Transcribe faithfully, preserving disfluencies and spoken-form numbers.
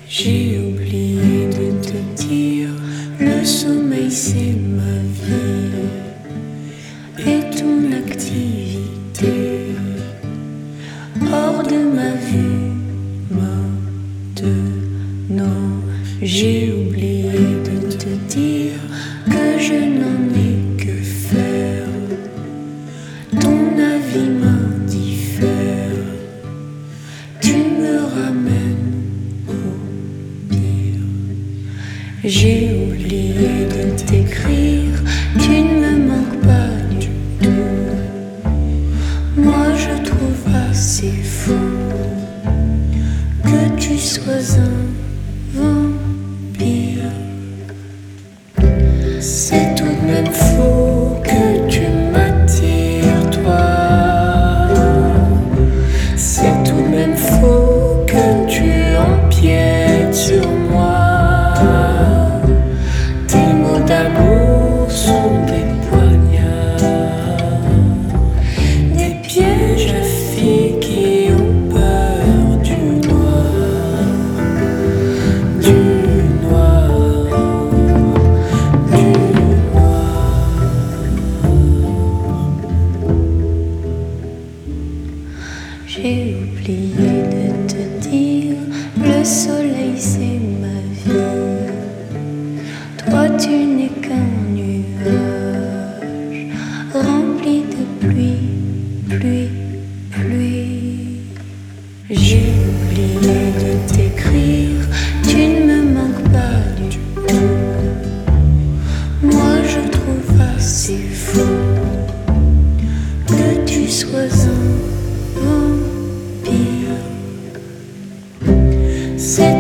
J'ai oublié de te dire, le sommeil c'est ma vie et ton activité hors de ma vue maintenant. J'ai oublié de te dire que je n'en ai que faire. Ton avis m'indiffère, tu me ramènes au pire. J'ai oublié de t'écrire, tu ne me manques pas du tout. Moi je trouve assez fou que tu sois un vampire. C'est tout de même faux que tu m'attires, toi. C'est tout de même faux que tu empiètes sur moi. Tes mots d'amour sont des poignards, des pièges à filles qui ont peur du noir, du noir, du noir. J'ai oublié de te dire, le soleil c'est ma vie. Toi tu n'es qu'un nuage rempli de pluie, pluie, pluie. J'ai oublié de t'écrire, tu ne me manques pas du tout. Moi je trouve assez fou que tu sois un vampire. C'est